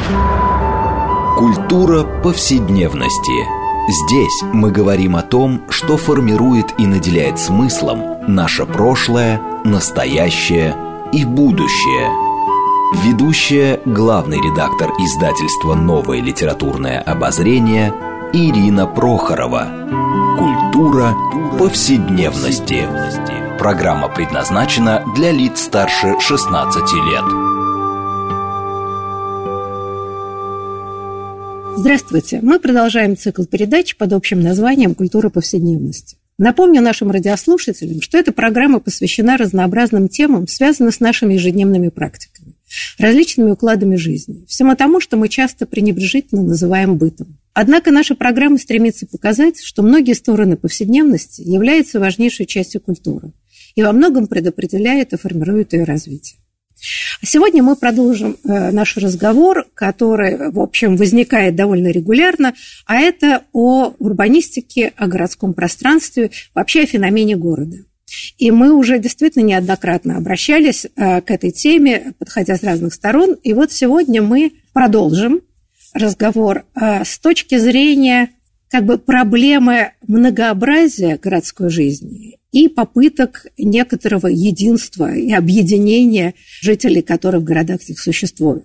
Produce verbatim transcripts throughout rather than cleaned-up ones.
Культура повседневности. Здесь мы говорим о том, что формирует и наделяет смыслом наше прошлое, настоящее и будущее. Ведущая, главный редактор издательства «Новое литературное обозрение» Ирина Прохорова. Культура повседневности. Программа предназначена для лиц старше шестнадцати лет. Здравствуйте! Мы продолжаем цикл передач под общим названием «Культура повседневности». Напомню нашим радиослушателям, что эта программа посвящена разнообразным темам, связанным с нашими ежедневными практиками, различными укладами жизни, всему тому, что мы часто пренебрежительно называем бытом. Однако наша программа стремится показать, что многие стороны повседневности являются важнейшей частью культуры и во многом предопределяют и формируют ее развитие. Сегодня мы продолжим наш разговор, который, в общем, возникает довольно регулярно, а это о урбанистике, о городском пространстве, вообще о феномене города. И мы уже действительно неоднократно обращались к этой теме, подходя с разных сторон. И вот сегодня мы продолжим разговор с точки зрения как бы проблемы многообразия городской жизни и попыток некоторого единства и объединения жителей, которые в городах этих существуют.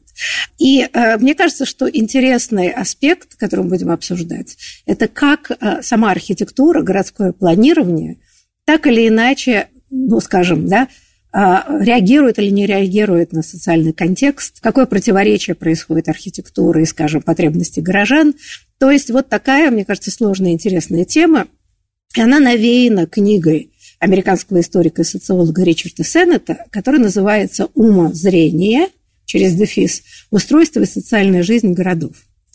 И э, мне кажется, что интересный аспект, который мы будем обсуждать, это как э, сама архитектура, городское планирование так или иначе, ну, скажем, да, э, реагирует или не реагирует на социальный контекст, какое противоречие происходит архитектуры и, скажем, потребности горожан. То есть вот такая, мне кажется, сложная и интересная тема. И она навеяна книгой американского историка и социолога Ричарда Сеннета, которая называется «Умозрение» через дефис «Устройство и социальная жизнь городов».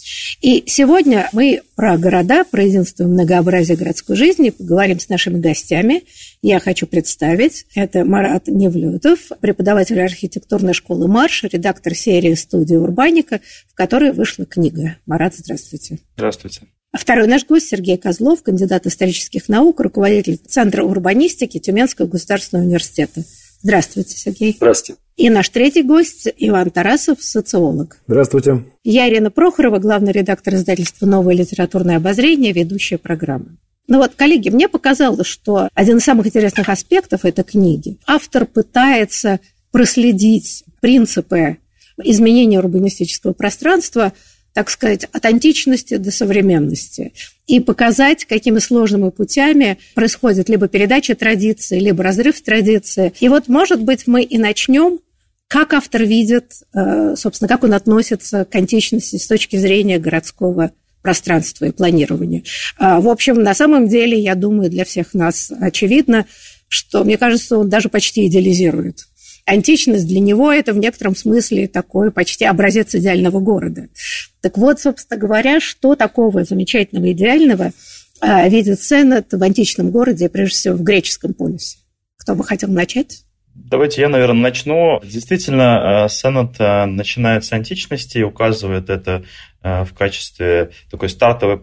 И сегодня мы про города, про единство и многообразие городской жизни поговорим с нашими гостями. Я хочу представить, это Марат Невлютов, преподаватель архитектурной школы «Марш», редактор серии «Студия Урбаника», в которой вышла книга. Марат, здравствуйте. Здравствуйте. Второй наш гость Сергей Козлов, кандидат исторических наук, руководитель Центра урбанистики Тюменского государственного университета. Здравствуйте, Сергей. Здравствуйте. И наш третий гость Иван Тарасов, социолог. Здравствуйте. Я Ирина Прохорова, главный редактор издательства «Новое литературное обозрение», ведущая программы. Ну вот, коллеги, мне показалось, что один из самых интересных аспектов этой книги – автор пытается проследить принципы изменения урбанистического пространства, так сказать, от античности до современности, и показать, какими сложными путями происходит либо передача традиции, либо разрыв традиции. И вот, может быть, мы и начнем, как автор видит, собственно, как он относится к античности с точки зрения городского пространства и планирования. В общем, на самом деле, я думаю, для всех нас очевидно, что, мне кажется, он даже почти идеализирует. Античность для него – это в некотором смысле такой почти образец идеального города. Так вот, собственно говоря, что такого замечательного, идеального видит Сеннет в античном городе, прежде всего в греческом полюсе? Кто бы хотел начать? Давайте я, наверное, начну. Действительно, Сеннет начинает с античности и указывает это в качестве такой стартовой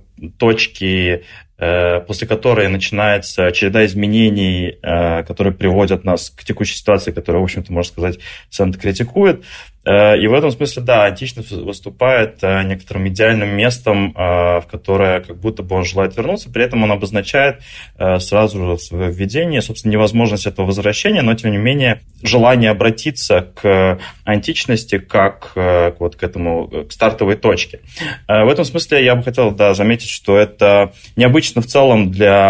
точки, после которой начинается череда изменений, которые приводят нас к текущей ситуации, которую, в общем-то, можно сказать, Сеннет критикует. И в этом смысле, да, античность выступает некоторым идеальным местом, в которое как будто бы он желает вернуться. При этом он обозначает сразу же в своем введении, собственно, невозможность этого возвращения, но, тем не менее, желание обратиться к античности как вот к этому, к стартовой точке. В этом смысле я бы хотел, да, заметить, что это необычно в целом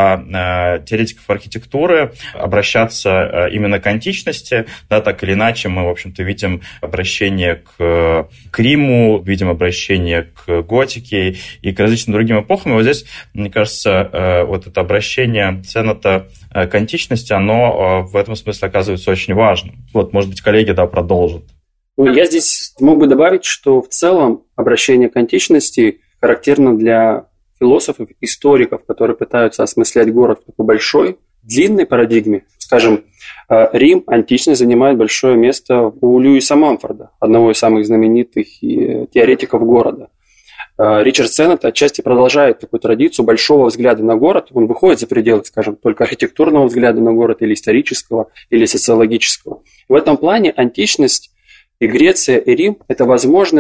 для теоретиков архитектуры обращаться именно к античности. Да, так или иначе, мы, в общем-то, видим обращение к, к Риму, видим обращение к готике и к различным другим эпохам. И вот здесь, мне кажется, вот это обращение Сеннета к античности, оно в этом смысле оказывается очень важным. Вот, может быть, коллеги, да, продолжат. Я здесь мог бы добавить, что в целом обращение к античности характерно для философов, историков, которые пытаются осмыслять город в такой большой, длинной парадигме. Скажем, Рим, античность занимает большое место у Льюиса Мамфорда, одного из самых знаменитых теоретиков города. Ричард Сеннет отчасти продолжает такую традицию большого взгляда на город. Он выходит за пределы, скажем, только архитектурного взгляда на город или исторического, или социологического. В этом плане античность и Греция, и Рим – это возможность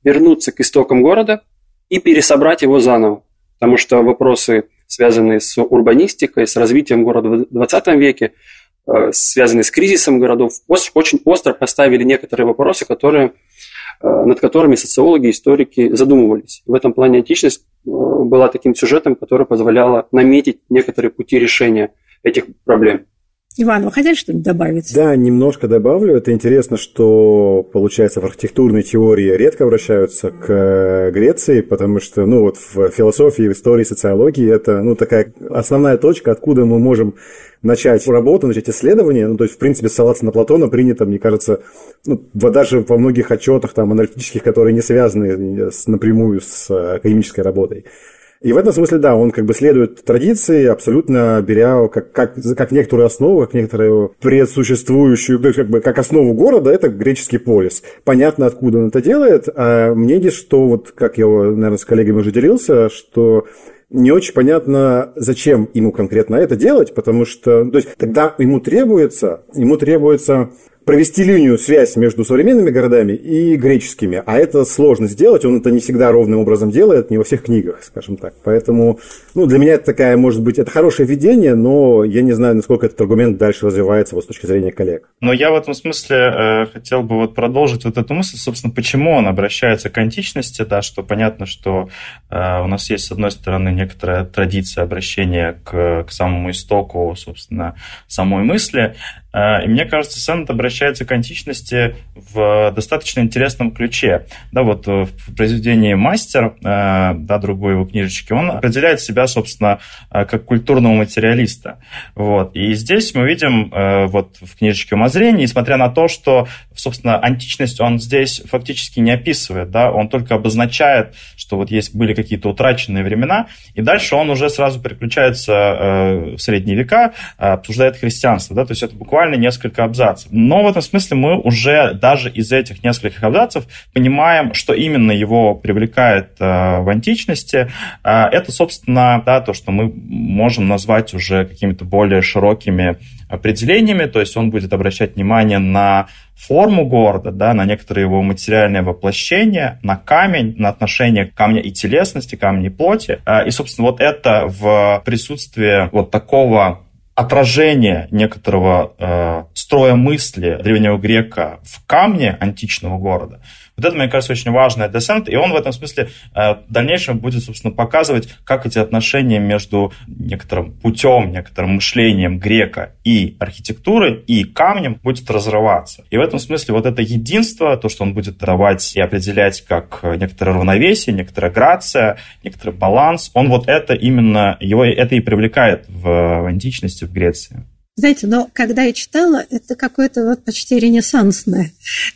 вернуться к истокам города и пересобрать его заново. Потому что вопросы, связанные с урбанистикой, с развитием города в двадцатом веке, связанные с кризисом городов, очень остро поставили некоторые вопросы, которые, над которыми социологи и историки задумывались. В этом плане античность была таким сюжетом, который позволял наметить некоторые пути решения этих проблем. Иван, вы хотели что-нибудь добавить? Да, немножко добавлю. Это интересно, что, получается, в архитектурной теории редко обращаются к Греции, потому что, ну, вот в философии, в истории, социологии это, ну, такая основная точка, откуда мы можем начать работу, начать исследование. Ну, то есть, в принципе, ссылаться на Платона принято, мне кажется, ну, даже во многих отчетах там, аналитических, которые не связаны с, напрямую с академической работой. И в этом смысле, да, он как бы следует традиции, абсолютно беря как, как, как некоторую основу, как некоторую предсуществующую, то есть как бы как основу города, это греческий полис. Понятно, откуда он это делает, а мне здесь, что вот, как я, наверное, с коллегами уже делился, что не очень понятно, зачем ему конкретно это делать, потому что, то есть тогда ему требуется, ему требуется провести линию, связь между современными городами и греческими. А это сложно сделать, он это не всегда ровным образом делает, не во всех книгах, скажем так. Поэтому, ну, для меня это такая, может быть, это хорошее видение, но я не знаю, насколько этот аргумент дальше развивается вот с точки зрения коллег. Но я в этом смысле э, хотел бы вот продолжить вот эту мысль, собственно, почему он обращается к античности, да, что понятно, что э, у нас есть, с одной стороны, некоторая традиция обращения к, к самому истоку, собственно, самой мысли. И мне кажется, Сеннет обращается к античности в достаточно интересном ключе. Да, вот в произведении «Мастер», да, другой его книжечки, он определяет себя, собственно, как культурного материалиста. Вот. И здесь мы видим вот в книжечке «Умозрение», несмотря на то, что, собственно, античность он здесь фактически не описывает, да, он только обозначает, что вот есть, были какие-то утраченные времена, и дальше он уже сразу переключается в средние века, обсуждает христианство. Да, то есть это буквально несколько абзацев. Но в этом смысле мы уже даже из этих нескольких абзацев понимаем, что именно его привлекает э, в античности. Э, это, собственно, да, то, что мы можем назвать уже какими-то более широкими определениями, то есть он будет обращать внимание на форму города, да, на некоторые его материальные воплощения, на камень, на отношение камня и телесности, камня и плоти. Э, и, собственно, вот это в присутствии вот такого отражение некоторого э, строя мысли древнего грека в камне античного города. Вот это, мне кажется, очень важный десент, и он в этом смысле э, в дальнейшем будет, собственно, показывать, как эти отношения между некоторым путем, некоторым мышлением грека и архитектурой, и камнем будет разрываться. И в этом смысле вот это единство, то, что он будет давать и определять как некоторое равновесие, некоторая грация, некоторый баланс, он вот это именно, его это и привлекает в, в античности, в Греции. Знаете, но когда я читала, это какое-то вот почти ренессансное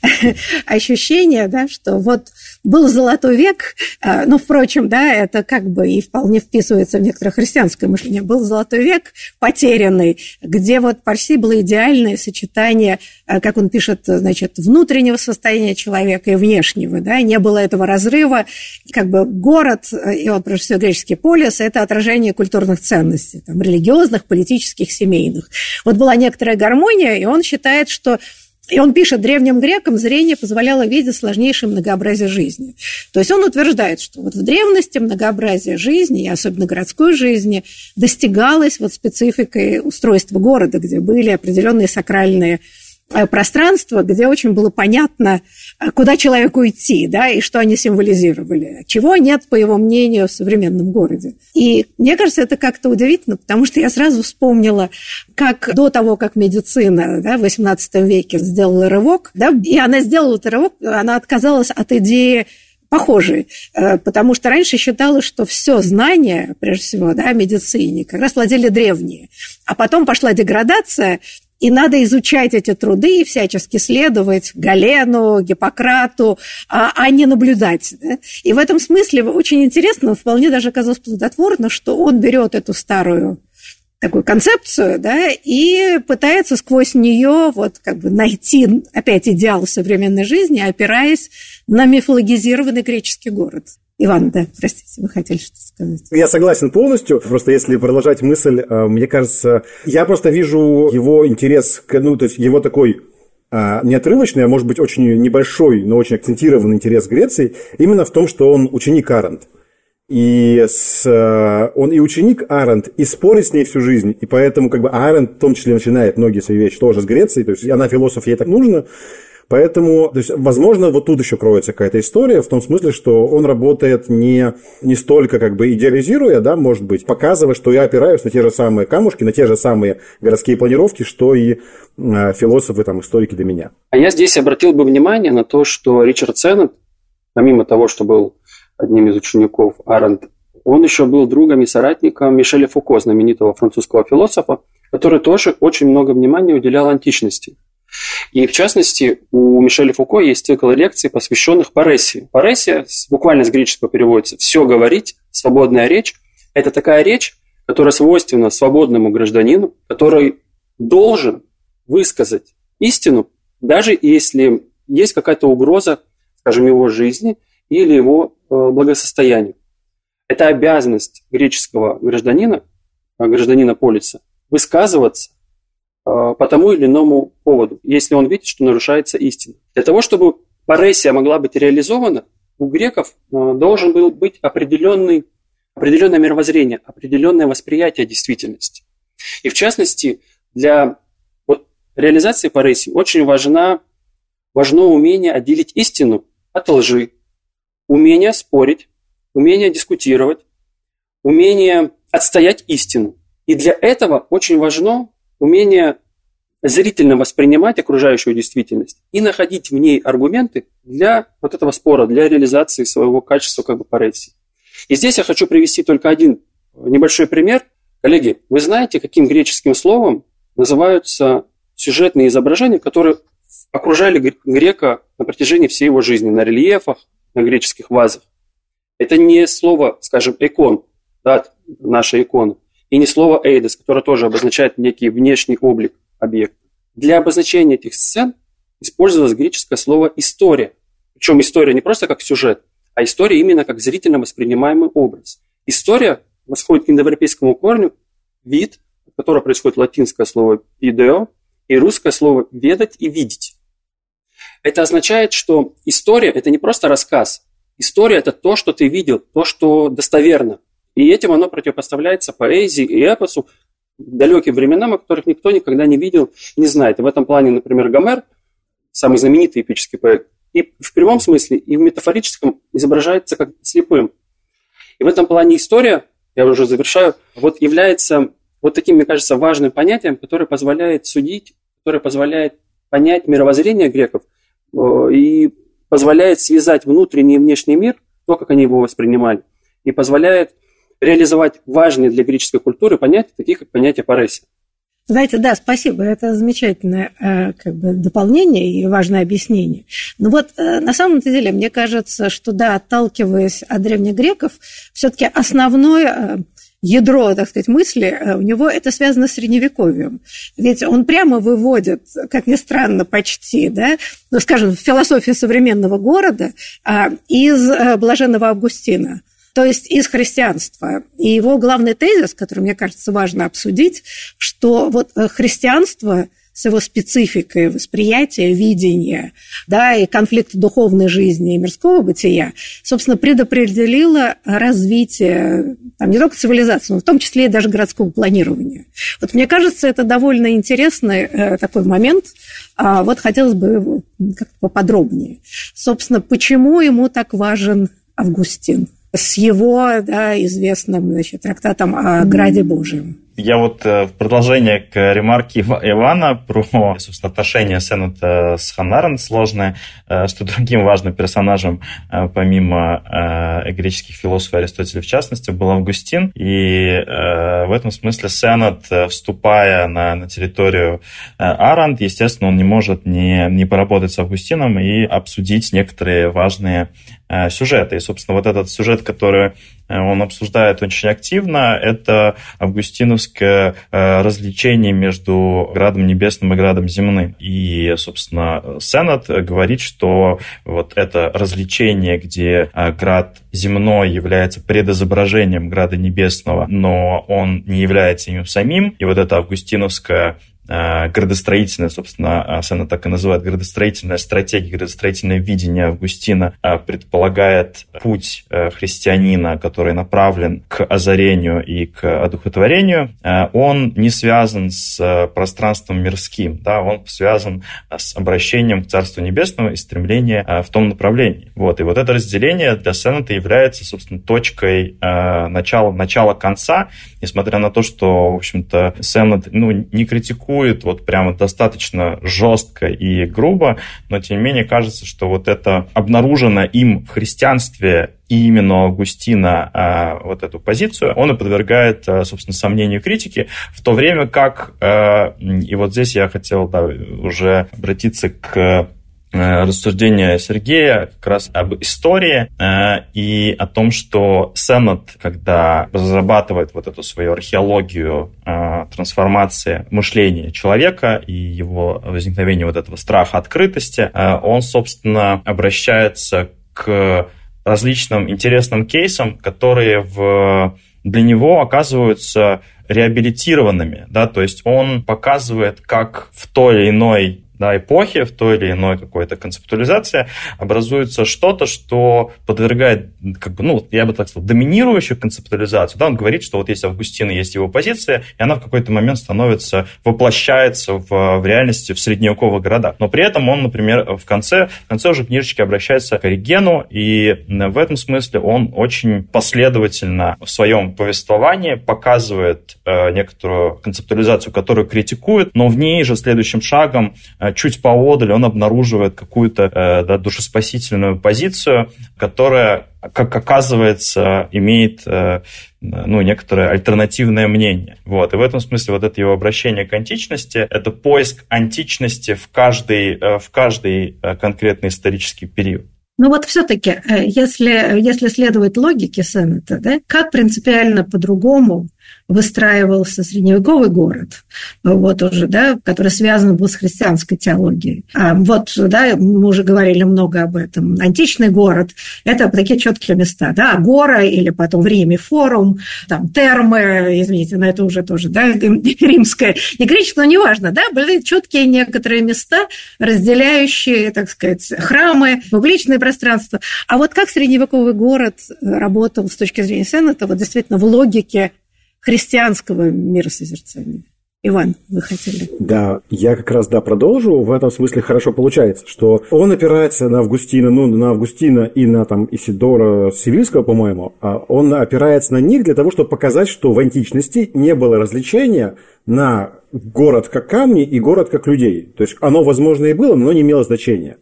ощущение, да, что вот был золотой век, ну, впрочем, да, это как бы и вполне вписывается в некоторое христианское мышление, был золотой век потерянный, где вот почти было идеальное сочетание, как он пишет, значит, внутреннего состояния человека и внешнего, да, не было этого разрыва, как бы город, и вот, прежде всего, греческий полис, это отражение культурных ценностей, там, религиозных, политических, семейных. Вот была некоторая гармония, и он считает, что... И он пишет, древним грекам зрение позволяло видеть сложнейшее многообразие жизни. То есть он утверждает, что вот в древности многообразие жизни, и особенно городской жизни, достигалось вот спецификой устройства города, где были определенные сакральные пространства, где очень было понятно, куда человеку идти, да, и что они символизировали, чего нет, по его мнению, в современном городе. И мне кажется, это как-то удивительно, потому что я сразу вспомнила, как до того, как медицина, да, в восемнадцатом веке сделала рывок, да, и она сделала этот рывок, она отказалась от идеи похожие, потому что раньше считалось, что все знания, прежде всего, да, о медицине, как раз владели древние, а потом пошла деградация. И надо изучать эти труды и всячески следовать Галену, Гиппократу, а, а не наблюдать. Да? И в этом смысле очень интересно, вполне даже оказалось плодотворно, что он берет эту старую такую концепцию, да, и пытается сквозь нее вот как бы найти опять идеал современной жизни, опираясь на мифологизированный греческий город. Иван, да, простите, вы хотели что-то сказать? Я согласен полностью. Просто если продолжать мысль, мне кажется, я просто вижу его интерес, к, ну, то есть его такой не отрывочный, а может быть очень небольшой, но очень акцентированный интерес к Греции именно в том, что он ученик Аренд. И с, он и ученик Аренд, и спорит с ней всю жизнь, и поэтому как бы Аренд в том числе начинает многие свои вещи тоже с Греции, то есть она философ, ей так нужно. Поэтому, то есть, возможно, вот тут еще кроется какая-то история, в том смысле, что он работает не, не столько как бы идеализируя, да, может быть, показывая, что я опираюсь на те же самые камушки, на те же самые городские планировки, что и э, философы, там, историки до меня. А я здесь обратил бы внимание на то, что Ричард Сеннет, помимо того, что был одним из учеников Аренд, он еще был другом и соратником Мишеля Фуко, знаменитого французского философа, который тоже очень много внимания уделял античности. И, в частности, у Мишеля Фуко есть цикл лекций, посвященных паресии. Паресия буквально с греческого переводится «все говорить», «свободная речь». Это такая речь, которая свойственна свободному гражданину, который должен высказать истину, даже если есть какая-то угроза, скажем, его жизни или его благосостоянию. Это обязанность греческого гражданина, гражданина полиса, высказываться по тому или иному поводу, если он видит, что нарушается истина. Для того, чтобы паресия могла быть реализована, у греков должен был быть определенный, определенное мировоззрение, определенное восприятие действительности. И в частности, для вот, реализации паресии очень важна, важно умение отделить истину от лжи, умение спорить, умение дискутировать, умение отстоять истину. И для этого очень важно умение зрительно воспринимать окружающую действительность и находить в ней аргументы для вот этого спора, для реализации своего качества как бы паресии. И здесь я хочу привести только один небольшой пример. Коллеги, вы знаете, каким греческим словом называются сюжетные изображения, которые окружали грека на протяжении всей его жизни, на рельефах, на греческих вазах? Это не слово, скажем, икон, да, наша икона, и не слово эйдос, которое тоже обозначает некий внешний облик объекта. Для обозначения этих сцен использовалось греческое слово «история». Причем история не просто как сюжет, а история именно как зрительно воспринимаемый образ. История восходит к индоевропейскому корню «вид», от которого происходит латинское слово «идео», и русское слово «ведать» и «видеть». Это означает, что история – это не просто рассказ. История – это то, что ты видел, то, что достоверно. И этим оно противопоставляется поэзии и эпосу далеким временам, о которых никто никогда не видел и не знает. И в этом плане, например, Гомер, самый знаменитый эпический поэт, и в прямом смысле, и в метафорическом изображается как слепым. И в этом плане история, я уже завершаю, вот является вот таким, мне кажется, важным понятием, которое позволяет судить, которое позволяет понять мировоззрение греков и позволяет связать внутренний и внешний мир, то, как они его воспринимали, и позволяет реализовать важные для греческой культуры понятия, такие как понятие паресия. Знаете, да, спасибо, это замечательное как бы, дополнение и важное объяснение. Но вот на самом деле, мне кажется, что да, отталкиваясь от древних греков, все-таки основное ядро, так сказать, мысли у него это связано с Средневековьем. Ведь он прямо выводит, как ни странно, почти, да, ну, скажем, философию современного города из Блаженного Августина. То есть из христианства. И его главный тезис, который, мне кажется, важно обсудить, что вот христианство с его спецификой восприятия, видения, да, и конфликта духовной жизни и мирского бытия, собственно, предопределило развитие там, не только цивилизации, но в том числе и даже городского планирования. Вот мне кажется, это довольно интересный э, такой момент. А вот хотелось бы как-то поподробнее. Собственно, почему ему так важен Августин? С его да, известным значит, трактатом о Граде Божьем. Я вот в продолжение к ремарке Ивана про, собственно, отношения Сеннета с Ханной Аренд сложное, что другим важным персонажем, помимо греческих философов Аристотеля в частности, был Августин. И в этом смысле Сеннет, вступая на, на территорию Аренд, естественно, он не может не, не поработать с Августином и обсудить некоторые важные сюжеты. И, собственно, вот этот сюжет, который он обсуждает очень активно, это августиновское развлечение между Градом Небесным и Градом Земным. И, собственно, Сеннет говорит, что вот это развлечение, где Град Земной является предизображением Града Небесного, но он не является им самим, и вот это августиновское градостроительная, собственно, Сеннет так и называет, градостроительная стратегия, градостроительное видение Августина предполагает путь христианина, который направлен к озарению и к одухотворению. Он не связан с пространством мирским, да, он связан с обращением к Царству Небесному и стремлением в том направлении. Вот. И вот это разделение для Сеннета является, собственно, точкой начала, начала конца, несмотря на то, что, в общем-то, Сеннет, ну, не критикует вот прямо достаточно жестко и грубо, но тем не менее кажется, что вот это обнаружено им в христианстве и именно Августина а, вот эту позицию, он и подвергает, а, собственно, сомнению критики, в то время как, а, и вот здесь я хотел да, уже обратиться к рассуждение Сергея как раз об истории э, и о том, что Сеннет, когда разрабатывает вот эту свою археологию э, трансформации мышления человека и его возникновения вот этого страха открытости, э, он, собственно, обращается к различным интересным кейсам, которые в, для него оказываются реабилитированными, да, то есть он показывает, как в той или иной да, эпохи, в той или иной какой-то концептуализации образуется что-то, что подвергает, как бы, ну, я бы так сказал, доминирующую концептуализацию. Да, он говорит, что вот есть Августин, есть его позиция, и она в какой-то момент становится, воплощается в, в реальности в средневековых городах. Но при этом он, например, в конце, в конце уже книжечки обращается к Оригену, и в этом смысле он очень последовательно в своем повествовании показывает э, некоторую концептуализацию, которую критикует, но в ней же следующим шагом чуть поодаль он обнаруживает какую-то да, душеспасительную позицию, которая, как оказывается, имеет ну, некоторое альтернативное мнение. Вот. И в этом смысле вот это его обращение к античности – это поиск античности в каждый, в каждый конкретный исторический период. Ну вот все-таки, если, если следовать логике Сеннета, да, как принципиально по-другому выстраивался средневековый город, вот уже, да, который связан был с христианской теологией. А вот, да, мы уже говорили много об этом. Античный город – это такие четкие места, да, Агора или потом в Риме форум, там термы, извините, но это уже тоже, да, римское, не греческое, но неважно, да, были четкие некоторые места, разделяющие, так сказать, храмы, публичные пространства. А вот как средневековый город работал с точки зрения Сеннета, вот действительно в логике христианского миросозерцания? Иван, вы хотели? Да, я как раз, да, продолжу. В этом смысле хорошо получается, что он опирается на Августина, ну, на Августина и на там Исидора Севильского, по-моему. Он опирается на них для того, чтобы показать, что в античности не было различения на город как камни и город как людей. То есть оно, возможно, и было, но не имело значения.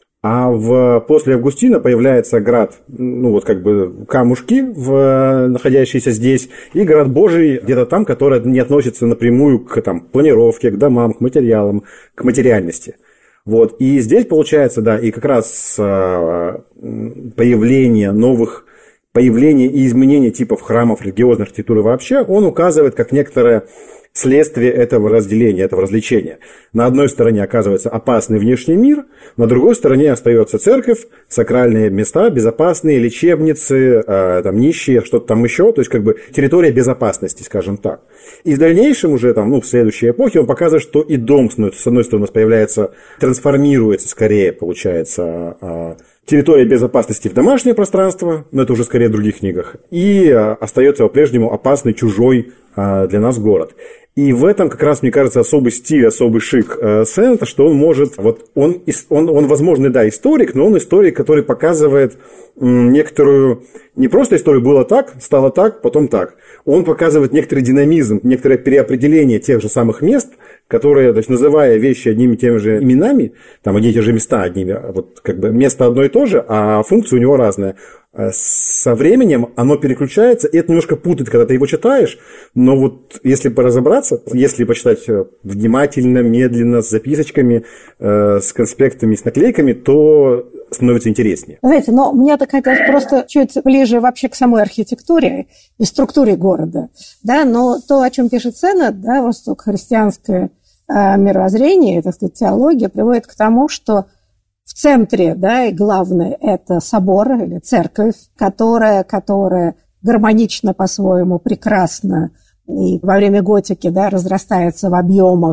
А в, после Августина появляется град, ну вот как бы камушки, в, находящиеся здесь, и град Божий где-то там, который не относится напрямую к там, планировке, к домам, к материалам, к материальности. Вот. И здесь получается, да, и как раз появление новых, появление и изменение типов храмов, религиозной архитектуры вообще, он указывает как некоторое следствие этого разделения, этого развлечения. На одной стороне оказывается опасный внешний мир, на другой стороне остается церковь, сакральные места, безопасные, лечебницы, э, там, нищие, что-то там еще, то есть как бы территория безопасности, скажем так. И в дальнейшем уже там, ну, в следующей эпохе он показывает, что и дом, с одной стороны, появляется, трансформируется скорее, получается, э, территория безопасности в домашнее пространство, но это уже скорее в других книгах, и э, остается по-прежнему опасный, чужой э, для нас город. И в этом как раз, мне кажется, особый стиль, особый шик э, Сеннета, что он может, вот он, он, он, возможно, да, историк, но он историк, который показывает м, некоторую, не просто историю было так, стало так, потом так. Он показывает некоторый динамизм, некоторое переопределение тех же самых мест, которые, то есть, называя вещи одними и теми же именами, там одни и те же места одними, вот как бы место одно и то же, а функция у него разная. Со временем оно переключается, и это немножко путает, когда ты его читаешь, но вот если разобраться, если почитать внимательно, медленно, с записочками, с конспектами, с наклейками, то становится интереснее. Знаете, но мне так хотелось просто чуть ближе вообще к самой архитектуре и структуре города, да, но то, о чем пишет Сеннет, да, восток-христианское мировоззрение, так сказать, теология, приводит к тому, что в центре, да, и главное, это собор или церковь, которая, которая гармонично по-своему, прекрасно и во время готики, да, разрастается в объемах,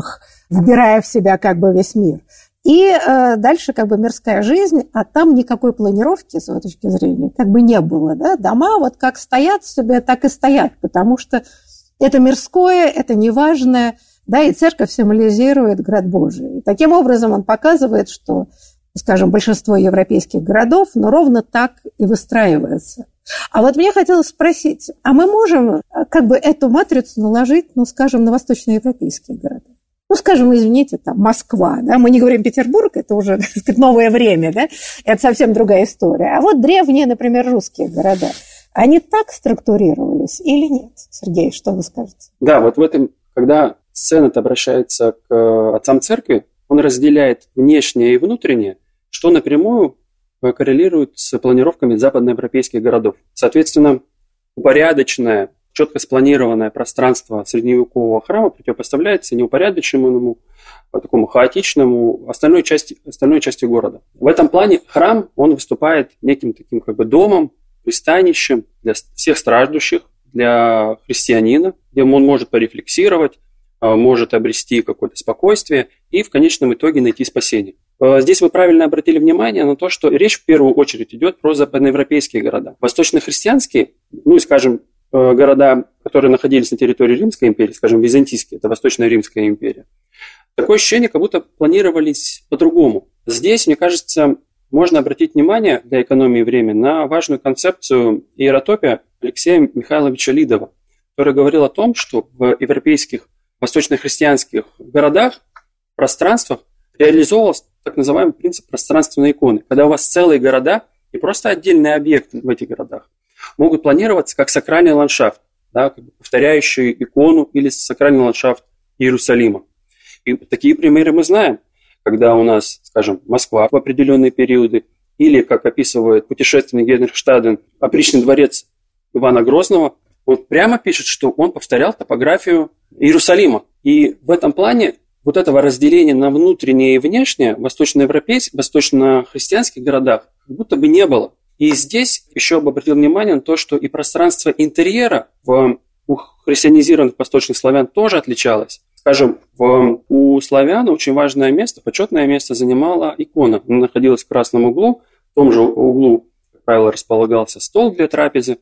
вбирая в себя как бы весь мир. И э, дальше как бы мирская жизнь, а там никакой планировки, с его точки зрения, как бы не было. Да? Дома вот как стоят себе, так и стоят, потому что это мирское, это неважное, да, и церковь символизирует град Божий. И таким образом он показывает, что, скажем, большинство европейских городов, ну, ровно так и выстраивается. А вот мне хотелось спросить, а мы можем как бы эту матрицу наложить, ну, скажем, на восточноевропейские города? Ну, скажем, извините, там, Москва, да, мы не говорим Петербург, это уже, так сказать, новое время, да, это совсем другая история. А вот древние, например, русские города, они так структурировались или нет? Сергей, что вы скажете? Да, вот в этом, когда Сенат обращается к отцам церкви, он разделяет внешнее и внутреннее, что напрямую коррелирует с планировками западноевропейских городов. Соответственно, упорядоченное, четко спланированное пространство средневекового храма противопоставляется неупорядоченному, такому хаотичному остальной части, остальной части города. В этом плане храм, он выступает неким таким как бы домом, пристанищем для всех страждущих, для христианина, где он может порефлексировать, может обрести какое-то спокойствие и в конечном итоге найти спасение. Здесь вы правильно обратили внимание на то, что речь в первую очередь идет про западноевропейские города. Восточно-христианские, ну и, скажем, города, которые находились на территории Римской империи, скажем, византийские, это Восточная Римская империя. Такое ощущение, как будто планировались по-другому. Здесь, мне кажется, можно обратить внимание для экономии времени на важную концепцию иеротопия Алексея Михайловича Лидова, который говорил о том, что в европейских восточно-христианских городах, пространствах реализовывался так называемый принцип пространственной иконы, когда у вас целые города и просто отдельные объекты в этих городах могут планироваться как сакральный ландшафт, да, как бы повторяющий икону или сакральный ландшафт Иерусалима. И такие примеры мы знаем, когда у нас, скажем, Москва в определенные периоды, или, как описывает путешественник Генрих Штаден, опричный дворец Ивана Грозного, он прямо пишет, что он повторял топографию Иерусалима. И в этом плане вот этого разделения на внутреннее и внешнее в восточноевропейских, восточно-христианских городах как будто бы не было. И здесь еще бы обратил внимание на то, что и пространство интерьера в, у христианизированных восточных славян тоже отличалось. Скажем, в, у славян очень важное место, почетное место занимала икона. Она находилась в красном углу, в том же углу, как правило, располагался стол для трапезы.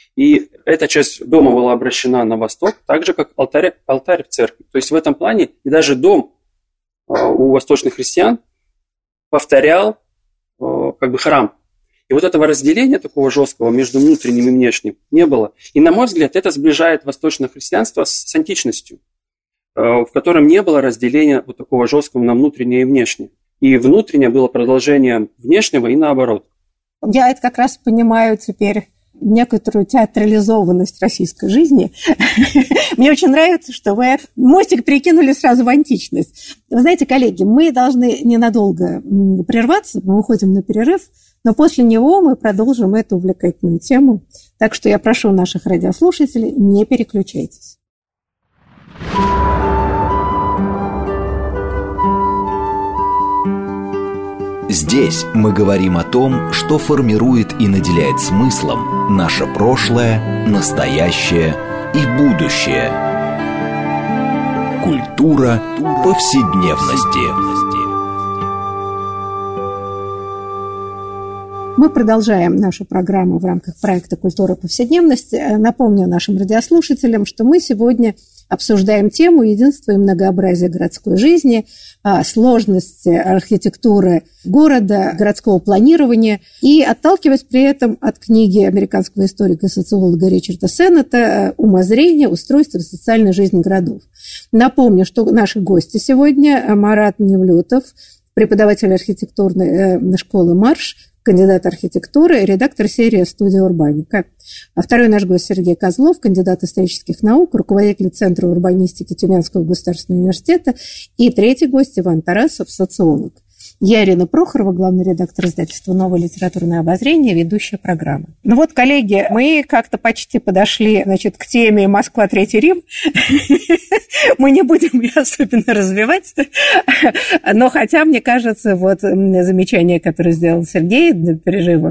И эта часть дома была обращена на восток, так же, как алтарь, алтарь в церкви. То есть в этом плане и даже дом у восточных христиан повторял как бы храм. И вот этого разделения такого жесткого между внутренним и внешним не было. И, на мой взгляд, это сближает восточное христианство с античностью, в котором не было разделения вот такого жесткого на внутреннее и внешнее. И внутреннее было продолжением внешнего и наоборот. Я это как раз понимаю теперь некоторую театрализованность российской жизни. Мне очень нравится, что вы мостик перекинули сразу в античность. Вы знаете, коллеги, мы должны ненадолго прерваться, мы уходим на перерыв, но после него мы продолжим эту увлекательную тему. Так что я прошу наших радиослушателей, не переключайтесь. Здесь мы говорим о том, что формирует и наделяет смыслом наше прошлое, настоящее и будущее. Культура повседневности. Мы продолжаем нашу программу в рамках проекта «Культура повседневности». Напомню нашим радиослушателям, что мы сегодня обсуждаем тему единства и многообразия городской жизни, сложности архитектуры города, городского планирования, и отталкиваясь при этом от книги американского историка и социолога Ричарда Сеннета «Умозрение, устройство и социальная жизнь городов». Напомню, что наши гости сегодня Марат Невлютов, преподаватель архитектурной школы «Марш», кандидат архитектуры, редактор серии «Студия Урбаника». А второй наш гость Сергей Козлов, кандидат исторических наук, руководитель Центра урбанистики Тюменского государственного университета. И третий гость Иван Тарасов, социолог. Я Ирина Прохорова, главный редактор издательства «Новое литературное обозрение», ведущая программы. Ну вот, коллеги, мы как-то почти подошли, значит, к теме «Москва, Третий Рим». Мы не будем ее особенно развивать, но хотя, мне кажется, вот замечание, которое сделал Сергей до перерыва,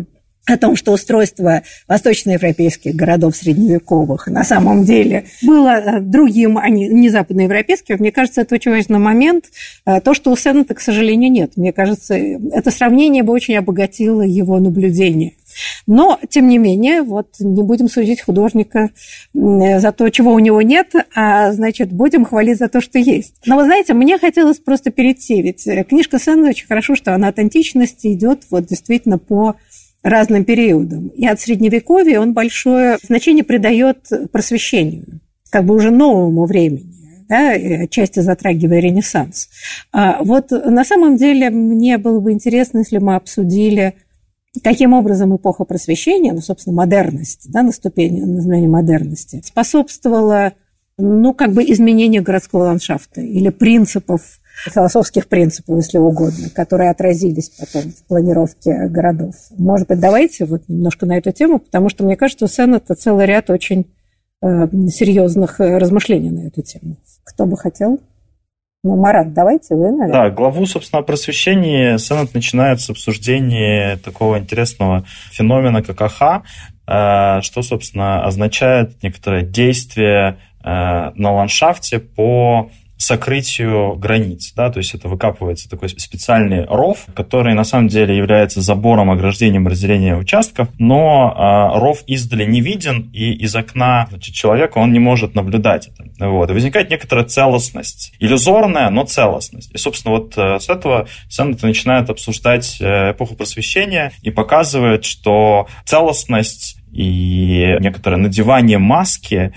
о том, что устройство восточноевропейских городов средневековых на самом деле было другим, а не западноевропейским, мне кажется, это очень важный момент. То, что у Сеннета, к сожалению, нет. Мне кажется, это сравнение бы очень обогатило его наблюдение. Но, тем не менее, вот не будем судить художника за то, чего у него нет, а, значит, будем хвалить за то, что есть. Но, вы знаете, мне хотелось просто перейти, ведь книжка Сеннета очень хорошо, что она от античности идет вот действительно по разным периодам. И от Средневековья он большое значение придает просвещению, как бы уже новому времени, да, отчасти затрагивая Ренессанс. А вот на самом деле мне было бы интересно, если мы обсудили, каким образом эпоха просвещения, ну, собственно, модерность, да, наступление, наступление модерности, способствовала, ну, как бы изменению городского ландшафта или принципов, философских принципов, если угодно, которые отразились потом в планировке городов. Может быть, давайте вот немножко на эту тему, потому что, мне кажется, у Сеннета целый ряд очень э, серьезных размышлений на эту тему. Кто бы хотел? Ну, Марат, давайте вы, наверное. Да, главу, собственно, о просвещении Сеннет начинает с обсуждения такого интересного феномена, как аха, э, что, собственно, означает некоторое действие э, на ландшафте по сокрытию границ, да, то есть это выкапывается такой специальный ров, который на самом деле является забором, ограждением, разделением участков, но э, ров издали не виден, и из окна, значит, человека он не может наблюдать это. Вот. И возникает некоторая целостность, иллюзорная, но целостность. И, собственно, вот э, с этого Сеннет начинает обсуждать э, эпоху просвещения и показывает, что целостность и некоторое надевание маски э,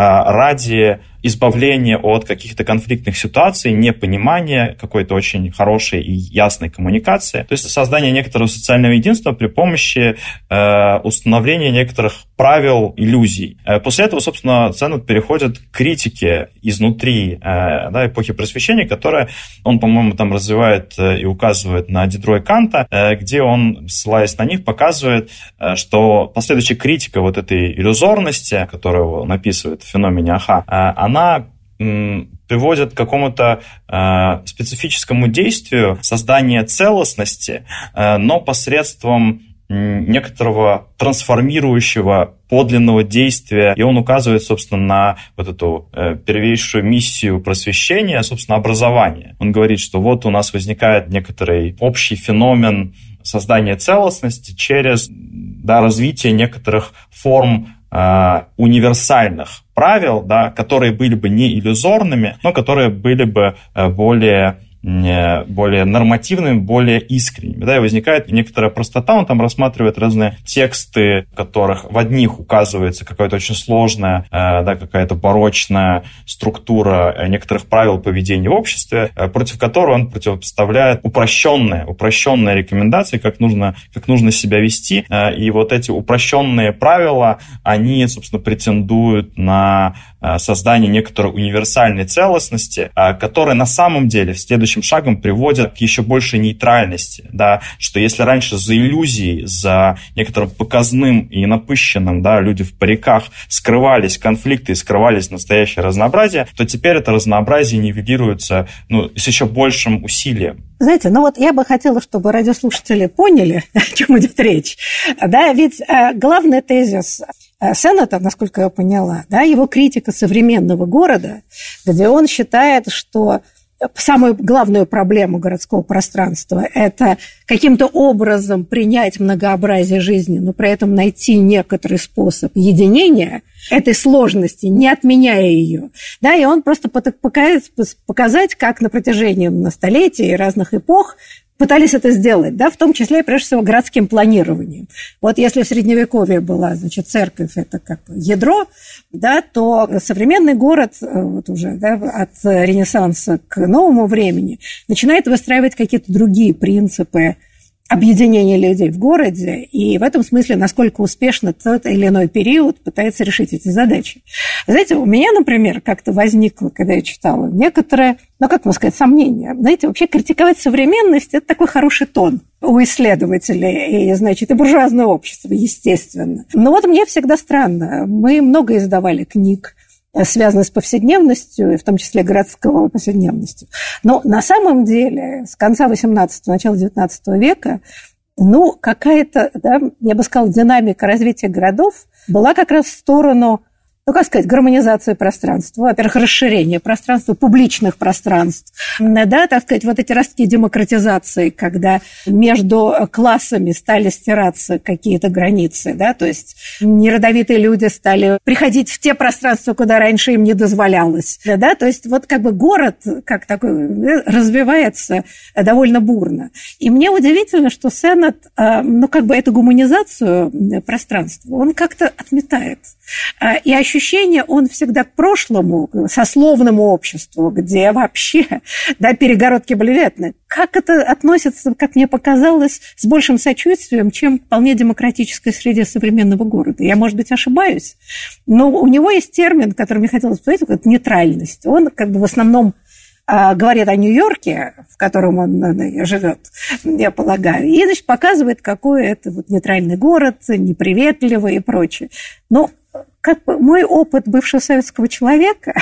ради избавление от каких-то конфликтных ситуаций, непонимания какой-то очень хорошей и ясной коммуникации. То есть создание некоторого социального единства при помощи э, установления некоторых правил, иллюзий. После этого, собственно, Сеннет переходит к критике изнутри э, да, эпохи просвещения, которая он, по-моему, там развивает и указывает на Дидро и Канта, э, где он, ссылаясь на них, показывает, э, что последующая критика вот этой иллюзорности, которую он описывает в феномене аха, э, она приводит к какому-то э, специфическому действию создания целостности, э, но посредством некоторого трансформирующего подлинного действия. И он указывает, собственно, на вот эту э, первейшую миссию просвещения, собственно, образования. Он говорит, что вот у нас возникает некоторый общий феномен создания целостности через да, развитие некоторых форм универсальных правил, да, которые были бы не иллюзорными, но которые были бы более, более нормативными, более искренними. Да, и возникает некоторая простота, он там рассматривает разные тексты, в которых в одних указывается какая-то очень сложная, да, какая-то барочная структура некоторых правил поведения в обществе, против которой он противопоставляет упрощенные, упрощенные рекомендации, как нужно, как нужно себя вести. И вот эти упрощенные правила, они, собственно, претендуют на создание некоторой универсальной целостности, которая на самом деле в следующем шагом приводит к еще большей нейтральности, да, что если раньше за иллюзией, за некоторым показным и напыщенным, да, люди в париках скрывались конфликты и скрывались настоящее разнообразие, то теперь это разнообразие нивелируется, ну, с еще большим усилием. Знаете, ну вот я бы хотела, чтобы радиослушатели поняли, о чем идет речь. Да, ведь э, главный тезис Сеннета, насколько я поняла, да, его критика современного города, где он считает, что самую главную проблему городского пространства – это каким-то образом принять многообразие жизни, но при этом найти некоторый способ единения этой сложности, не отменяя ее. Да, и он просто пытается показать, как на протяжении столетий и разных эпох пытались это сделать, да, в том числе, прежде всего, городским планированием. Вот если в Средневековье была, значит, церковь, это как бы ядро, да, то современный город вот уже, да, от Ренессанса к новому времени начинает выстраивать какие-то другие принципы объединения людей в городе, и в этом смысле, насколько успешно тот или иной период пытается решить эти задачи. Знаете, у меня, например, как-то возникло, когда я читала, некоторое, ну, как вам сказать, сомнение. Знаете, вообще критиковать современность – это такой хороший тон у исследователей, и, значит, и буржуазное общество, естественно. Но вот мне всегда странно. Мы много издавали книг, связанные с повседневностью, в том числе городской повседневностью. Но на самом деле с конца восемнадцатого, начала девятнадцатого века Ну, какая-то, да, я бы сказала, динамика развития городов была как раз в сторону, ну, как сказать, гармонизации пространства, во-первых, расширение пространства, публичных пространств, да, так сказать, вот эти ростки демократизации, когда между классами стали стираться какие-то границы, да, то есть неродовитые люди стали приходить в те пространства, куда раньше им не дозволялось, да, то есть вот как бы город как такой развивается довольно бурно. И мне удивительно, что Сеннет, ну, как бы эту гуманизацию пространства, он как-то отметает. И ощущение он всегда к прошлому, к сословному обществу, где вообще, да, перегородки были ветны. Как это относится, как мне показалось, с большим сочувствием, чем к вполне демократической среде современного города. Я, может быть, ошибаюсь, но у него есть термин, который мне хотелось сказать, это нейтральность. Он как бы в основном говорит о Нью-Йорке, в котором он живет, я полагаю, и, значит, показывает, какой это вот нейтральный город, неприветливый и прочее. Но как бы мой опыт бывшего советского человека,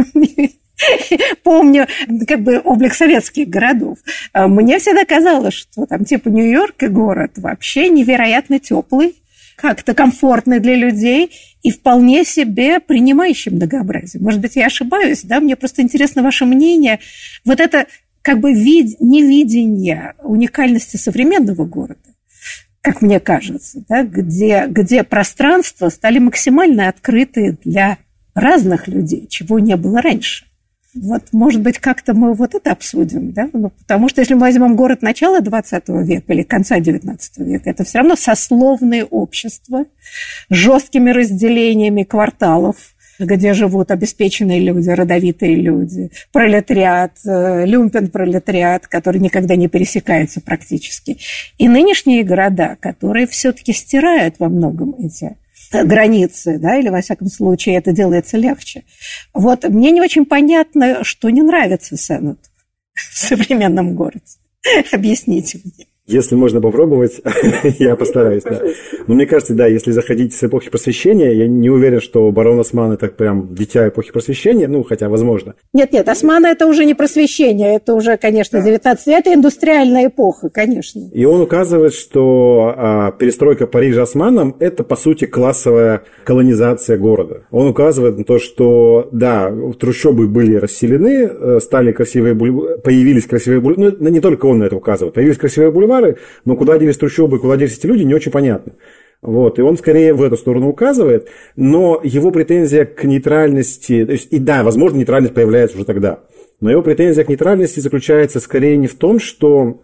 помню как бы облик советских городов, мне всегда казалось, что там типа Нью-Йорк и город вообще невероятно теплый, как-то комфортный для людей и вполне себе принимающий многообразие. Может быть, я ошибаюсь, да? Мне просто интересно ваше мнение. Вот это как бы вид... невидение уникальности современного города, как мне кажется, да? где, где пространства стали максимально открыты для разных людей, чего не было раньше. Вот, может быть, как-то мы вот это обсудим, да? Ну, потому что если мы возьмем город начала двадцатого века или конца девятнадцатого века, это все равно сословные общества с жесткими разделениями кварталов, где живут обеспеченные люди, родовитые люди, пролетариат, люмпен-пролетариат, который никогда не пересекается практически. И нынешние города, которые все-таки стирают во многом эти границы, да, или, во всяком случае, это делается легче. Вот мне не очень понятно, что не нравится Сеннету в современном городе. Объясните мне. Если можно попробовать, я постараюсь, да. Но мне кажется, да, если заходить с эпохи Просвещения, я не уверен, что барон Осман – это прям дитя эпохи Просвещения, ну, хотя возможно. Нет-нет, Осман – это уже не Просвещение, это уже, конечно, девятнадцатый век, это индустриальная эпоха, конечно. И он указывает, что а, перестройка Парижа Османом – это, по сути, классовая колонизация города. Он указывает на то, что, да, трущобы были расселены, стали красивые бульвары, появились красивые бульвары, ну, не только он на это указывает, появились красивые бульвары, но куда делись трущобы, куда делись эти люди, не очень понятно. Вот. И он скорее в эту сторону указывает, но его претензия к нейтральности, то есть, и да, возможно, нейтральность появляется уже тогда, но его претензия к нейтральности заключается скорее не в том, что,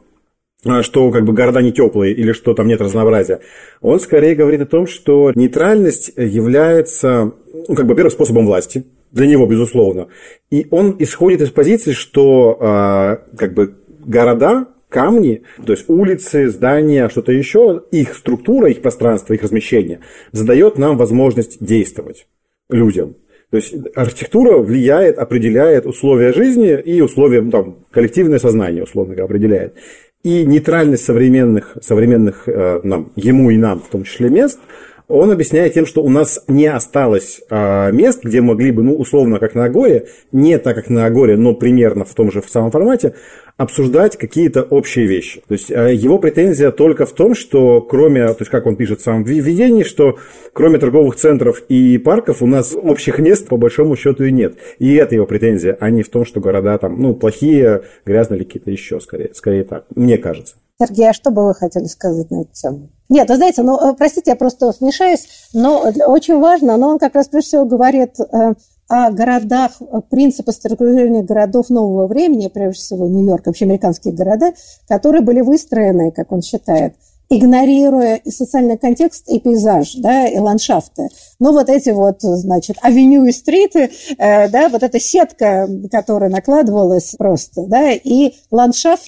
что как бы города не теплые или что там нет разнообразия. Он скорее говорит о том, что нейтральность является, ну, как бы, во-первых, способом власти, для него, безусловно. И он исходит из позиции, что как бы города, камни, то есть улицы, здания, что-то еще, их структура, их пространство, их размещение задает нам возможность действовать людям. То есть архитектура влияет, определяет условия жизни и условия, ну, там, коллективное сознание, условно говоря, определяет. И нейтральность современных, современных э, нам, ему и нам, в том числе, мест, он объясняет тем, что у нас не осталось э, мест, где могли бы, ну, условно, как на Агоре, не так, как на Агоре, но примерно в том же в самом формате, обсуждать какие-то общие вещи. То есть э, его претензия только в том, что кроме, то есть как он пишет в самом введении, что кроме торговых центров и парков у нас общих мест по большому счету и нет. И это его претензия, а не в том, что города там, ну, плохие, грязные или какие-то еще, скорее, скорее так, мне кажется. Сергей, а что бы вы хотели сказать на эту тему? Нет, вы знаете, ну, простите, я просто вмешаюсь, но очень важно, но он как раз прежде всего говорит э, о городах, принципы структурирования городов нового времени, прежде всего Нью-Йорк, вообще американские города, которые были выстроены, как он считает, игнорируя и социальный контекст, и пейзаж, да, и ландшафты. Ну, вот эти вот, значит, авеню и стриты, э, да, вот эта сетка, которая накладывалась просто, да, и ландшафт,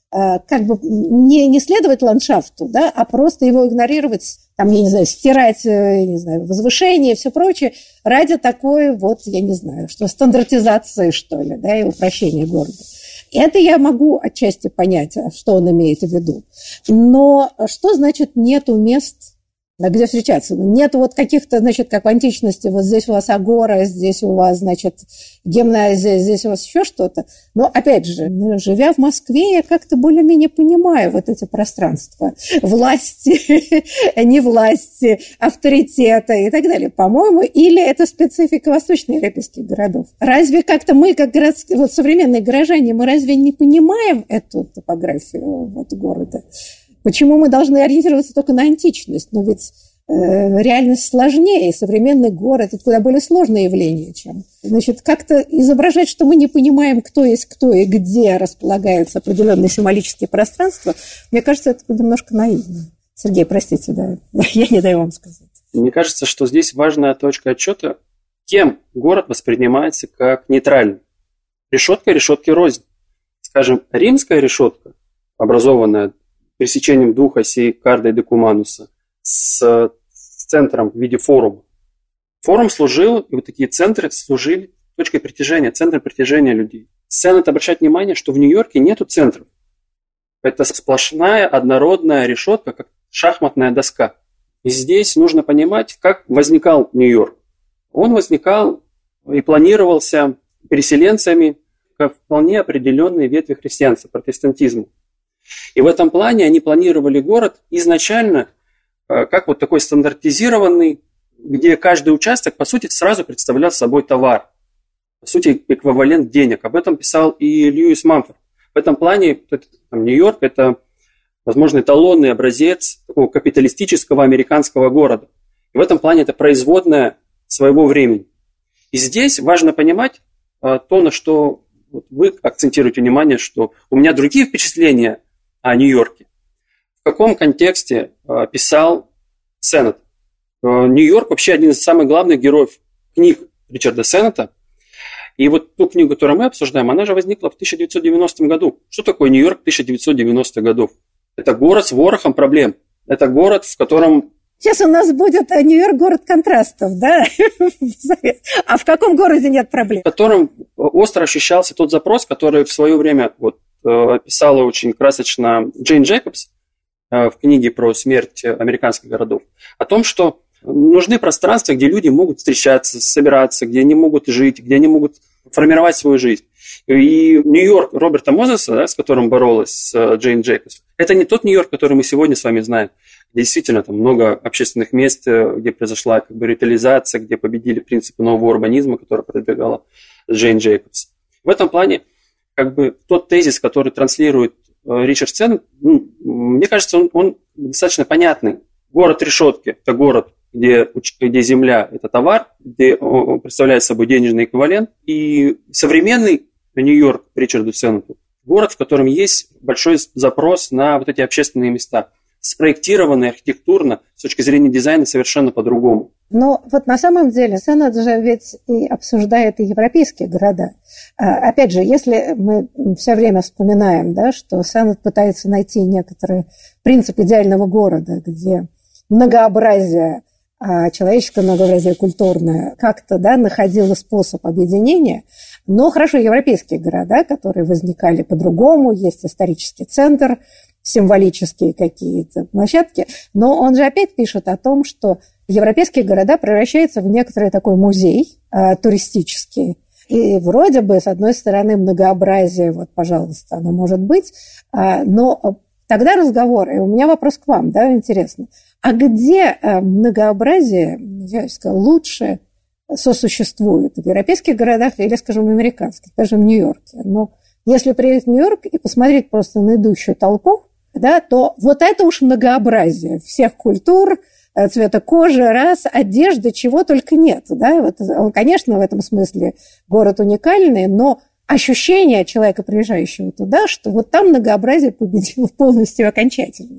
как бы не, не следовать ландшафту, да, а просто его игнорировать, там, я не знаю, стирать, я не знаю, возвышение и все прочее ради такой вот, я не знаю, что стандартизации, что ли, да, и упрощения города. Это я могу отчасти понять, что он имеет в виду. Но что значит нету мест А где встречаться? Нет вот каких-то, значит, как в античности, вот здесь у вас агора, здесь у вас, значит, гимназия, здесь у вас еще что-то. Но, опять же, живя в Москве, я как-то более-менее понимаю вот эти пространства власти, не власти, авторитета и так далее. По-моему, или это специфика восточноевропейских городов? Разве как-то мы, как городские, вот современные горожане, мы разве не понимаем эту топографию вот города? Почему мы должны ориентироваться только на античность? Но ведь э, реальность сложнее, и современный город – это куда более сложное явление, чем… Значит, как-то изображать, что мы не понимаем, кто есть кто и где располагаются определенные символические пространства, мне кажется, это немножко наивно. Сергей, простите, да, я не даю вам сказать. Мне кажется, что здесь важная точка отсчета, кем город воспринимается как нейтральный. Решетка решетки рознь. Скажем, римская решетка, образованная пересечением двух осей Карда и Декумануса с, с центром в виде форума. Форум служил, и вот такие центры служили точкой притяжения, центром притяжения людей. Сенат обращает внимание, что в Нью-Йорке нету центров. Это сплошная однородная решетка, как шахматная доска. И здесь нужно понимать, как возникал Нью-Йорк. Он возникал и планировался переселенцами как вполне определенные ветви христианства, протестантизма. И в этом плане они планировали город изначально как вот такой стандартизированный, где каждый участок, по сути, сразу представлял собой товар. По сути, эквивалент денег. Об этом писал и Льюис Мамфорд. В этом плане там, Нью-Йорк – это, возможно, эталонный образец такого капиталистического американского города. И в этом плане это производная своего времени. И здесь важно понимать то, на что вот вы акцентируете внимание, что у меня другие впечатления о Нью-Йорке. В каком контексте э, писал Сеннет? Э, Нью-Йорк вообще один из самых главных героев книг Ричарда Сеннета. И вот ту книгу, которую мы обсуждаем, она же возникла в тысяча девятьсот девяностом году. Что такое Нью-Йорк тысяча девятьсот девяностых годов? Это город с ворохом проблем. Это город, в котором… Сейчас у нас будет Нью-Йорк город контрастов, да? А в каком городе нет проблем? В котором остро ощущался тот запрос, который в свое время… Вот, описала очень красочно Джейн Джейкобс в книге про смерть американских городов, о том, что нужны пространства, где люди могут встречаться, собираться, где они могут жить, где они могут формировать свою жизнь. И Нью-Йорк Роберта Мозеса, да, с которым боролась Джейн Джейкобс, это не тот Нью-Йорк, который мы сегодня с вами знаем, где действительно там много общественных мест, где произошла как бы ретализация, где победили принципы нового урбанизма, который продвигала Джейн Джейкобс. В этом плане как бы тот тезис, который транслирует э, Ричард Сеннет, ну, мне кажется, он, он достаточно понятный. Город решетки – это город, где, где земля – это товар, где он представляет собой денежный эквивалент. И современный Нью-Йорк Ричарду Сеннету – город, в котором есть большой запрос на вот эти общественные места, спроектированные архитектурно, с точки зрения дизайна, совершенно по-другому. Но вот на самом деле Сеннет же ведь и обсуждает и европейские города. Опять же, если мы все время вспоминаем, да, что Сеннет пытается найти некоторый принцип идеального города, где многообразие, человеческое многообразие культурное как-то, да, находило способ объединения, но хорошо, европейские города, которые возникали по-другому, есть исторический центр, символические какие-то площадки, но он же опять пишет о том, что европейские города превращаются в некоторый такой музей э, туристический. И вроде бы, с одной стороны, многообразие, вот, пожалуйста, оно может быть, э, но тогда разговор, и у меня вопрос к вам, да, интересно, а где э, многообразие, я сказала, лучше сосуществует? В европейских городах или, скажем, в американских, даже в Нью-Йорке? Но если приехать в Нью-Йорк и посмотреть просто на идущую толпу, да, то вот это уж многообразие всех культур, цвета кожи, рас, одежды, чего только нет. Да? Вот, конечно, в этом смысле город уникальный, но ощущение человека, приезжающего туда, что вот там многообразие победило полностью окончательно.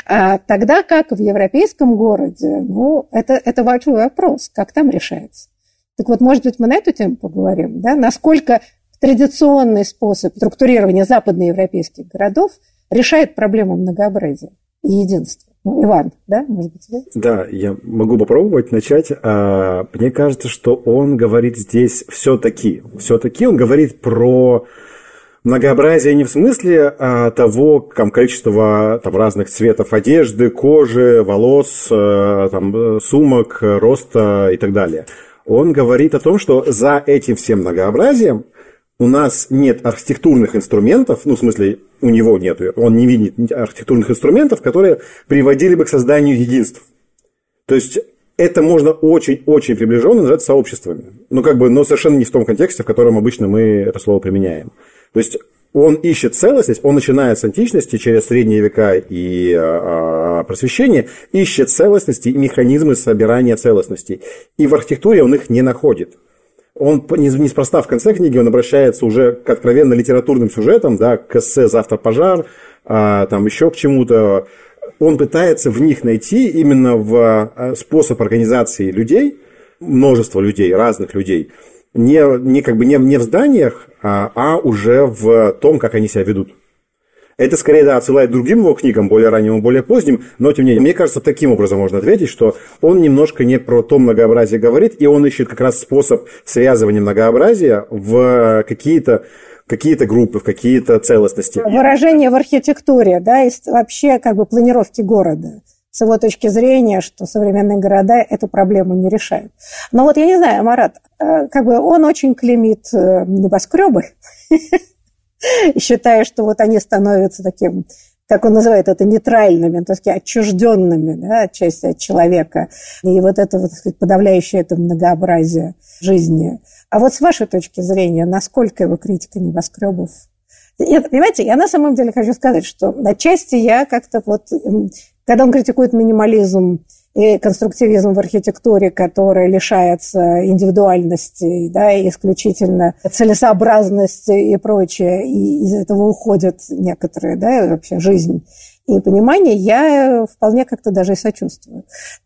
А тогда как в европейском городе, ну, это, это большой вопрос, как там решается. Так вот, может быть, мы на эту тему поговорим, да? Насколько традиционный способ структурирования западноевропейских городов решает проблему многообразия и единства. Ну, Иван, да, может быть, вы? Да, я могу попробовать начать. Мне кажется, что он говорит здесь все-таки, все-таки он говорит про Многообразие не в смысле а, того там, количества там, разных цветов одежды, кожи, волос, а, там, сумок, роста и так далее. Он говорит о том, что за этим всем многообразием у нас нет архитектурных инструментов, ну, в смысле, у него нет, он не видит архитектурных инструментов, которые приводили бы к созданию единств. То есть это можно очень-очень приближенно назвать сообществами. Ну, как бы, но совершенно не в том контексте, в котором обычно мы это слово применяем. То есть он ищет целостность, он начинает с античности через средние века и а, просвещение, ищет целостности и механизмы собирания целостностей. И в архитектуре он их не находит. Он неспроста в конце книги он обращается уже к откровенно литературным сюжетам, да, к эссе «Завтра пожар», а, там еще к чему-то. Он пытается в них найти именно в способ организации людей, множество людей, разных людей, не, не, как бы не, не в зданиях, а, а уже в том, как они себя ведут. Это скорее, да, отсылает к другим его книгам, более ранним и более поздним, но тем не менее, мне кажется, таким образом можно ответить, что он немножко не про то многообразие говорит, и он ищет как раз способ связывания многообразия в какие-то какие-то группы, в какие-то целостности. Выражение в архитектуре, да, и вообще как бы планировки города. С его точки зрения, что современные города эту проблему не решают. Но вот я не знаю, Марат, как бы он очень клеймит небоскребы, считая, что вот они становятся таким, как он называет это, нейтральными, то есть отчужденными, да, отчасти от человека. И вот это, вот, так сказать, подавляющее это многообразие жизни. А вот с вашей точки зрения, насколько его критика небоскребов? Нет, понимаете, я на самом деле хочу сказать, что отчасти я как-то вот, когда он критикует минимализм и конструктивизм в архитектуре, который лишается индивидуальности, да, и исключительно целесообразности и прочее, и из этого уходят некоторые, да, вообще жизнь и понимание, я вполне как-то даже и сочувствую.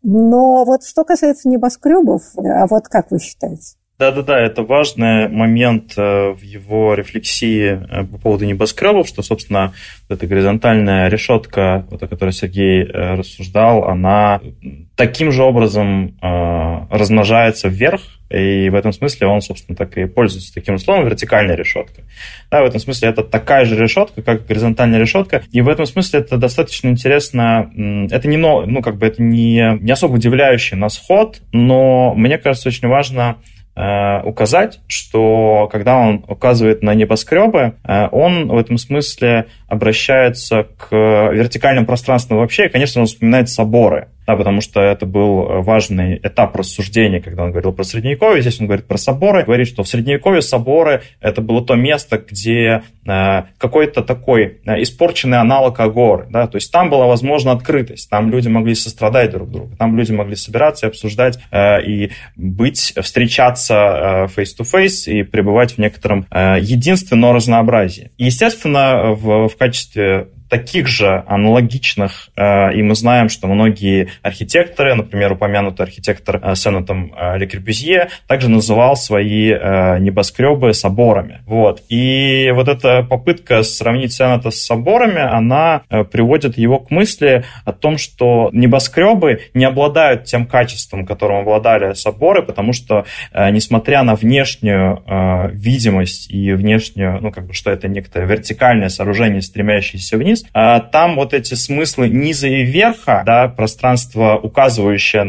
Но вот что касается небоскребов, а вот как вы считаете? Да-да-да, это важный момент в его рефлексии по поводу небоскребов, что, собственно, эта горизонтальная решетка, вот о которой Сергей рассуждал, она таким же образом размножается вверх, и в этом смысле он, собственно, так и пользуется таким словом вертикальная решетка. Да, в этом смысле это такая же решетка, как горизонтальная решетка, и в этом смысле это достаточно интересно. Это не, ну, как бы это не, не особо удивляющий нас ход, но мне кажется, очень важно указать, что когда он указывает на небоскребы, он в этом смысле обращается к вертикальным пространствам вообще, и, конечно, он вспоминает соборы. Да, потому что это был важный этап рассуждения, когда он говорил про Средневековье. Здесь он говорит про соборы, говорит, что в Средневековье соборы – это было то место, где э, какой-то такой э, испорченный аналог агор. Да, то есть там была возможна открытость, там люди могли сострадать друг другу, там люди могли собираться и обсуждать, э, и быть, встречаться э, face-to-face и пребывать в некотором э, единстве, но разнообразии. И, естественно, в, в качестве таких же аналогичных, и мы знаем, что многие архитекторы, например, упомянутый архитектор Сеннетом Ле Корбюзье, также называл свои небоскребы соборами. Вот. И вот эта попытка сравнить Сеннета с соборами, она приводит его к мысли о том, что небоскребы не обладают тем качеством, которым обладали соборы, потому что, несмотря на внешнюю видимость и внешнюю, ну, как бы, что это некое вертикальное сооружение, стремящееся вниз, там вот эти смыслы низа и верха, да, пространство, указывающее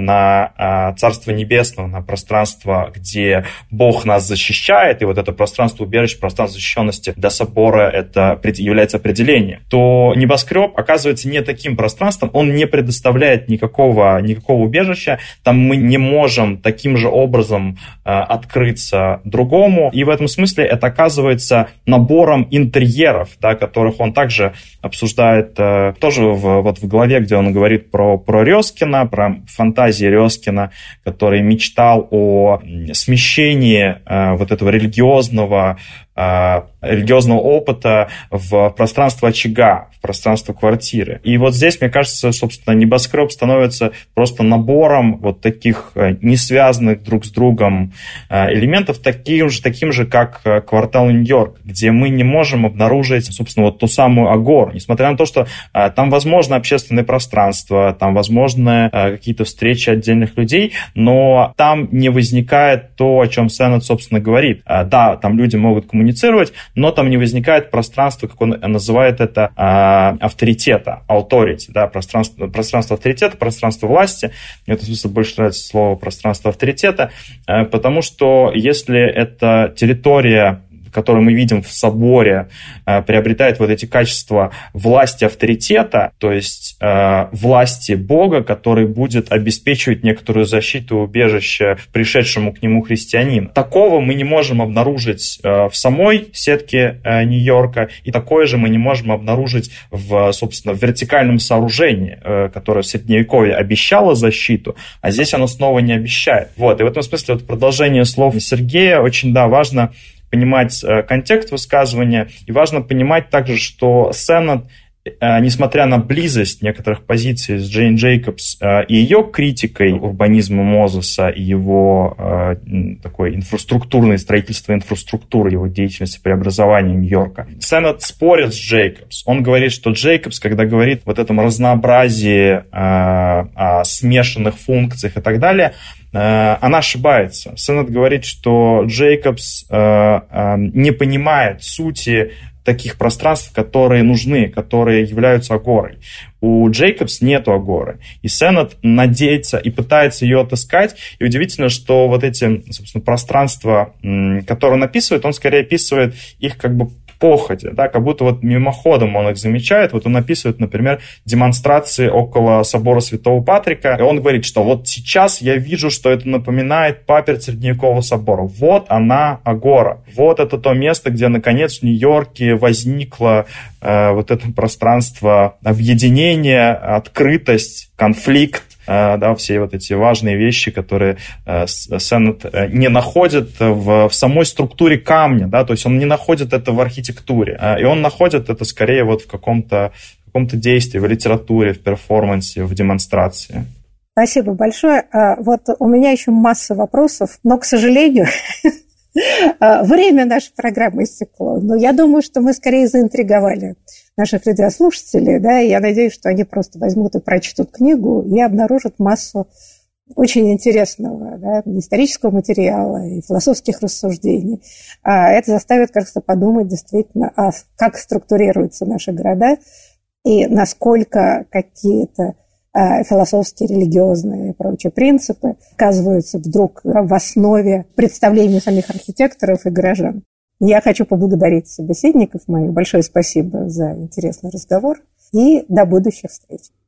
на Царство Небесное, на пространство, где Бог нас защищает, и вот это пространство убежища, пространство защищенности до собора, это является определением, то небоскреб оказывается не таким пространством, он не предоставляет никакого, никакого убежища, там мы не можем таким же образом открыться другому, и в этом смысле это оказывается набором интерьеров, да, которых он также обсуждает тоже в, вот в главе, где он говорит про, про Резкина, про фантазии Резкина, который мечтал о смещении вот этого религиозного религиозного опыта в пространство очага, в пространство квартиры. И вот здесь, мне кажется, собственно, небоскреб становится просто набором вот таких не связанных друг с другом элементов, таким же, таким же, как квартал Нью-Йорк, где мы не можем обнаружить, собственно, вот ту самую агору, несмотря на то, что там возможно общественное пространство, там возможны какие-то встречи отдельных людей, но там не возникает то, о чем Сеннет, собственно, говорит. Да, там люди могут коммуницировать, коммуницировать, но там не возникает пространство, как он называет это, авторитета, authority, да, пространство, пространство авторитета, пространство власти. Мне в этом смысле больше нравится слово пространство авторитета, потому что если это территория, который мы видим в соборе, приобретает вот эти качества власти авторитета, то есть э, власти Бога, который будет обеспечивать некоторую защиту и убежище пришедшему к нему христианину. Такого мы не можем обнаружить э, в самой сетке э, Нью-Йорка, и такое же мы не можем обнаружить в, собственно, в вертикальном сооружении, э, которое в Средневековье обещало защиту, а здесь оно снова не обещает. Вот. И в этом смысле вот продолжение слов Сергея очень, да, важно понимать контекст высказывания, и важно понимать также, что Сеннет, несмотря на близость некоторых позиций с Джейн Джейкобс и ее критикой урбанизма Мозеса и его такой инфраструктурной, строительства инфраструктуры, его деятельности преобразования Нью-Йорка, Сеннет спорит с Джейкобс. Он говорит, что Джейкобс, когда говорит вот о этом разнообразии, о смешанных функциях и так далее, она ошибается. Сеннет говорит, что Джейкобс не понимает сути таких пространств, которые нужны, которые являются агорой. У Джейкобс нету агоры. И Сеннет надеется и пытается ее отыскать. И удивительно, что вот эти, собственно, пространства, которые он описывает, он скорее описывает их как бы походе, да, как будто вот мимоходом он их замечает. Вот он описывает, например, демонстрации около собора Святого Патрика, и он говорит, что вот сейчас я вижу, что это напоминает паперть Средневекового собора. Вот она, агора. Вот это то место, где, наконец, в Нью-Йорке возникло э, вот это пространство объединения, открытость, конфликт, да, все вот эти важные вещи, которые Сеннет не находит в, в самой структуре камня, да, то есть он не находит это в архитектуре, и он находит это скорее вот в каком-то, в каком-то действии, в литературе, в перформансе, в демонстрации. Спасибо большое. Вот у меня еще масса вопросов, но, к сожалению, время нашей программы истекло. Но я думаю, что мы скорее заинтриговали наших радиослушателей, да, и я надеюсь, что они просто возьмут и прочтут книгу и обнаружат массу очень интересного, да, исторического материала и философских рассуждений. А это заставит как-то подумать действительно, а как структурируются наши города и насколько какие-то а, философские, религиозные и прочие принципы оказываются вдруг в основе представлений самих архитекторов и горожан. Я хочу поблагодарить собеседников моих. Большое спасибо за интересный разговор и до будущих встреч.